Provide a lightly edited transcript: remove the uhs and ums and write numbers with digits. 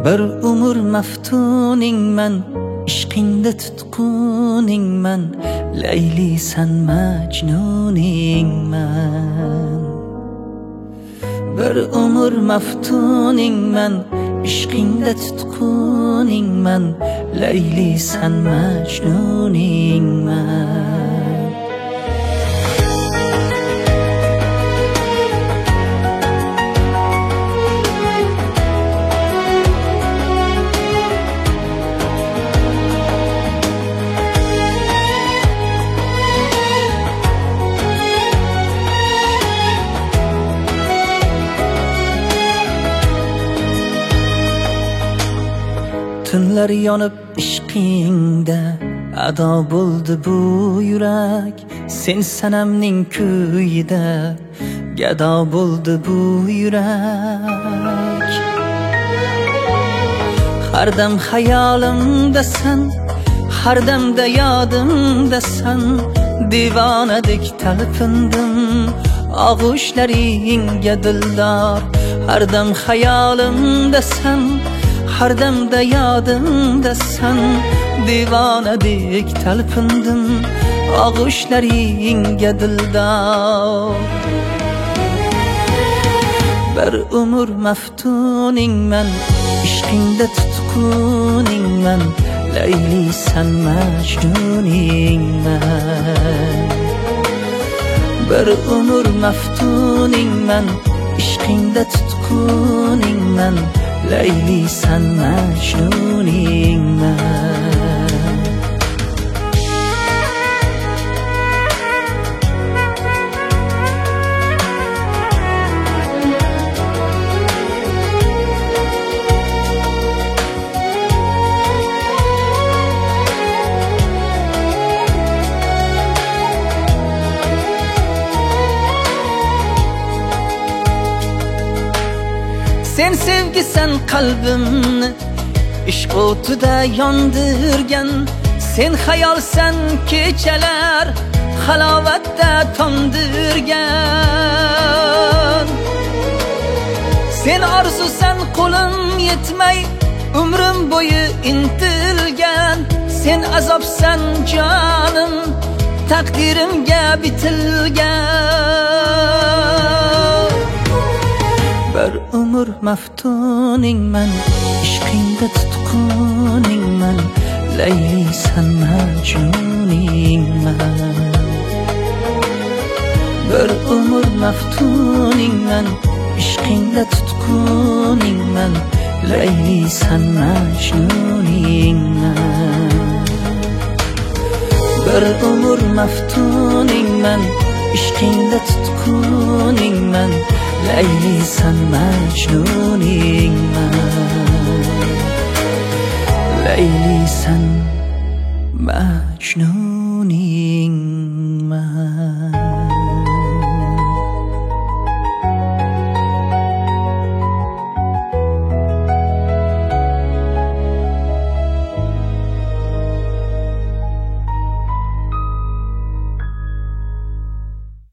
Bir umr maftuningman, ishqingda tutquningman, Layli san majnuningman. Bir umr maftuningman, ishqingda tutquningman, Layli san majnuningman. Tunlar yonib ishqingda ado bo'ldi bu yurak, sen sanamning kuyida gado bo'ldi bu yurak. Har dam xayolimdasan, har damda yodimdasan, divonadek talpindim og'ushlaringga dildor. Har dam xayolimdasan, har damda yodimdasan, divonadek talpindim og'ushlaringga dildor. Bir umr maftuningman, ishqingda tutquningman, Layli san majnuningman. Bir umr maftuningman, ishqingda tutquningman, Layli san majnuningman. Sen sevgisan qalbimni ishq o'tida yondirgan, sen xayolsan kechalar halovatda tondirgan. Sen orzusan qo'lim yetmay umrim bo'yi intilgan, sen azobsan jonim taqdirimga bitilgan. Bir umr maftuningman, ishqingda tutquningman, Layli san majnuningman. Bir umr maftuningman, ishqingda tutquningman, Layli san majnuningman. Bir umr maftuningman, ishqingda tutquningman, Layli san majnuningman. Layli san majnuningman.